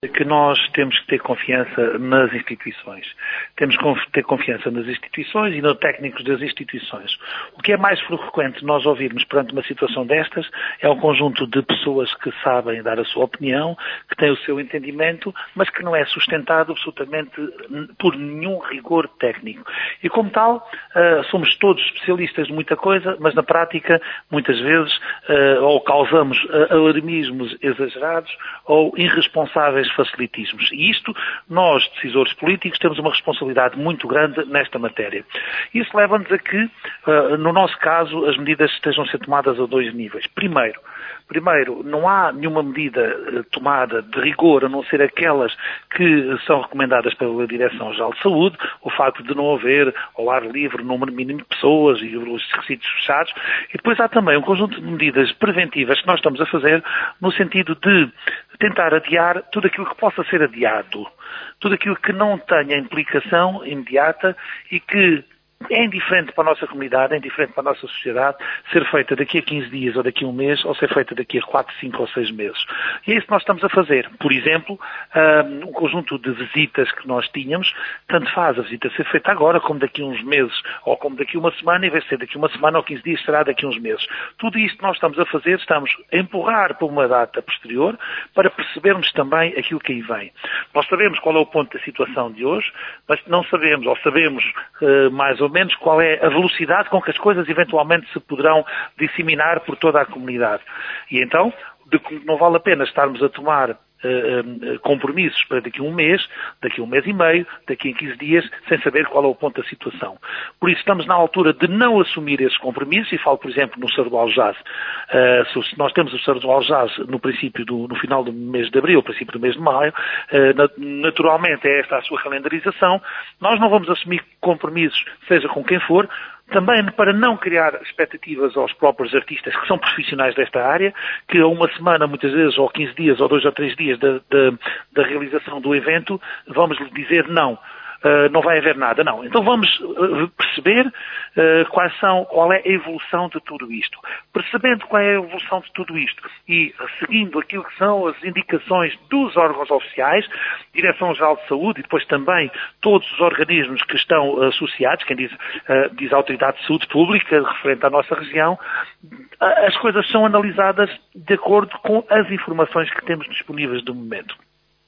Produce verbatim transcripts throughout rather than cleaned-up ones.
que nós temos que ter confiança nas instituições. Temos que ter confiança nas instituições e nos técnicos das instituições. O que é mais frequente nós ouvirmos perante uma situação destas é um conjunto de pessoas que sabem dar a sua opinião, que têm o seu entendimento, mas que não é sustentado absolutamente por nenhum rigor técnico. E como tal, somos todos especialistas de muita coisa, mas na prática, muitas vezes, ou causamos alarmismos exagerados ou irresponsáveis facilitismos. E isto, nós, decisores políticos, temos uma responsabilidade muito grande nesta matéria. Isso leva-nos a que, no nosso caso, as medidas estejam a ser tomadas a dois níveis. Primeiro, Primeiro, não há nenhuma medida tomada de rigor, a não ser aquelas que são recomendadas pela Direção-Geral de Saúde, o facto de não haver ao ar livre número mínimo de pessoas e os recintos fechados. E depois há também um conjunto de medidas preventivas que nós estamos a fazer no sentido de tentar adiar tudo aquilo que possa ser adiado, tudo aquilo que não tenha implicação imediata e que é indiferente para a nossa comunidade, é indiferente para a nossa sociedade ser feita daqui a quinze dias ou daqui a um mês ou ser feita daqui a quatro, cinco ou seis meses. E é isso que nós estamos a fazer. Por exemplo, um conjunto de visitas que nós tínhamos, tanto faz a visita ser feita agora como daqui a uns meses ou como daqui a uma semana, em vez de ser daqui a uma semana ou quinze dias, será daqui a uns meses. Tudo isto que nós estamos a fazer, estamos a empurrar para uma data posterior para percebermos também aquilo que aí vem. Nós sabemos qual é o ponto da situação de hoje, mas não sabemos, ou sabemos uh, mais ou menos qual é a velocidade com que as coisas eventualmente se poderão disseminar por toda a comunidade. E então, de, não vale a pena estarmos a tomar uh, uh, compromissos para daqui a um mês, daqui a um mês e meio, daqui a quinze dias, sem saber qual é o ponto da situação. Por isso estamos na altura de não assumir esses compromissos, e falo, por exemplo, no Cerro do Aljaz. Uh, se nós temos o Cerro do Aljaz no princípio do, no final do mês de abril, princípio do mês de maio, uh, naturalmente é esta a sua calendarização. Nós não vamos assumir compromissos, seja com quem for, também para não criar expectativas aos próprios artistas que são profissionais desta área, que a uma semana, muitas vezes, ou quinze dias, ou dois ou três dias da, da, da realização do evento, vamos lhe dizer não. Uh, não vai haver nada, não. Então vamos uh, perceber uh, quais são, qual é a evolução de tudo isto. Percebendo qual é a evolução de tudo isto e seguindo aquilo que são as indicações dos órgãos oficiais, Direção-Geral de Saúde e depois também todos os organismos que estão associados, quem diz, uh, diz a Autoridade de Saúde Pública, referente à nossa região, uh, as coisas são analisadas de acordo com as informações que temos disponíveis do momento.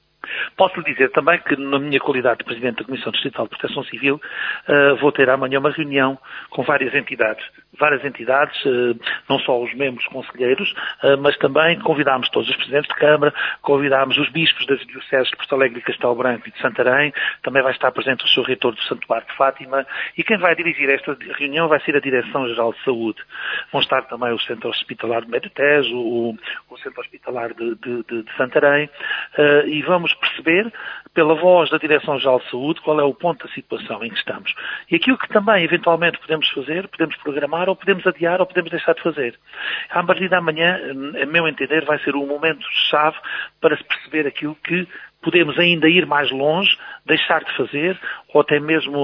Posso lhe dizer também que, na minha qualidade de Presidente da Comissão Distrital de Proteção Civil, uh, vou ter amanhã uma reunião com várias entidades. Várias entidades, uh, não só os membros conselheiros, uh, mas também convidámos todos os Presidentes de Câmara, convidámos os bispos das dioceses de Porto Alegre e Castelo Branco e de Santarém, também vai estar presente o seu reitor do Santuário de Fátima, e quem vai dirigir esta reunião vai ser a Direção-Geral de Saúde. Vão estar também o Centro Hospitalar de Médio Tejo, o, o Centro Hospitalar de, de, de, de Santarém, uh, e vamos perceber, pela voz da Direção-Geral de Saúde, qual é o ponto da situação em que estamos. E aquilo que também, eventualmente, podemos fazer, podemos programar, ou podemos adiar, ou podemos deixar de fazer. A partir da manhã, a meu entender, vai ser um momento-chave para se perceber aquilo que podemos ainda ir mais longe, deixar de fazer, ou até mesmo,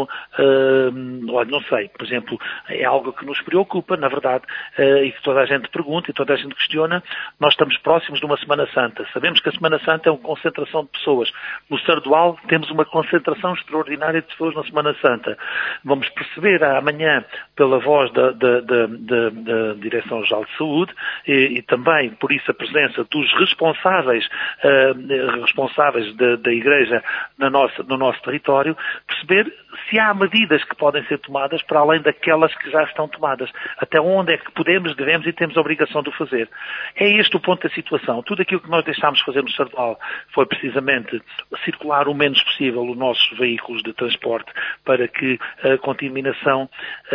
uh, olha, não sei, por exemplo, é algo que nos preocupa, na verdade, uh, e que toda a gente pergunta e toda a gente questiona. Nós estamos próximos de uma Semana Santa. Sabemos que a Semana Santa é uma concentração de pessoas. No Sardual temos uma concentração extraordinária de pessoas na Semana Santa. Vamos perceber amanhã, pela voz da, da, da, da, da Direção-Geral de Saúde, e, e também, por isso, a presença dos responsáveis, uh, responsáveis da, da Igreja na nossa, no nosso território, perceber se há medidas que podem ser tomadas para além daquelas que já estão tomadas. Até onde é que podemos, devemos e temos a obrigação de o fazer. É este o ponto da situação. Tudo aquilo que nós deixámos fazer no Sardual foi precisamente circular o menos possível os nossos veículos de transporte para que a contaminação...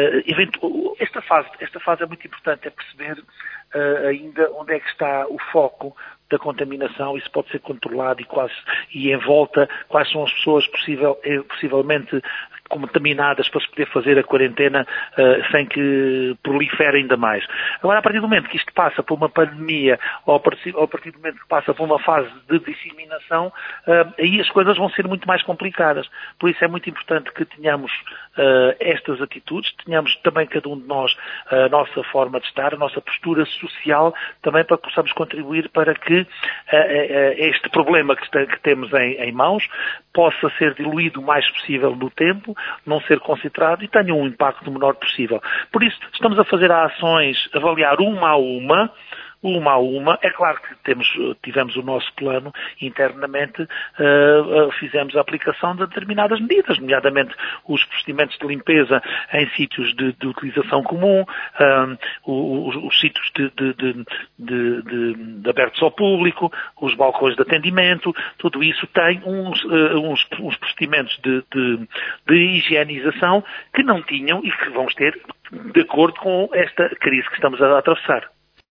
Uh, esta, fase, esta fase é muito importante, é perceber uh, ainda onde é que está o foco da contaminação, isso pode ser controlado e, quase, e em volta quais são as pessoas possível, possivelmente contaminadas para se poder fazer a quarentena uh, sem que prolifere ainda mais. Agora, a partir do momento que isto passa por uma pandemia, ou a partir, ou a partir do momento que passa por uma fase de disseminação, uh, aí as coisas vão ser muito mais complicadas. Por isso é muito importante que tenhamos uh, estas atitudes, tenhamos também cada um de nós a nossa forma de estar, a nossa postura social, também para que possamos contribuir para que uh, uh, este problema que, está, que temos em, em mãos possa ser diluído o mais possível no tempo, não ser concentrado e tenha um impacto o menor possível. Por isso, estamos a fazer ações, avaliar uma a uma, uma a uma. É claro que temos, tivemos o nosso plano internamente, uh, uh, fizemos a aplicação de determinadas medidas, nomeadamente os procedimentos de limpeza em sítios de, de utilização comum, uh, os, os sítios de, de, de, de, de, de abertos ao público, os balcões de atendimento, tudo isso tem uns, uh, uns, uns procedimentos de, de, de higienização que não tinham e que vamos ter de acordo com esta crise que estamos a atravessar.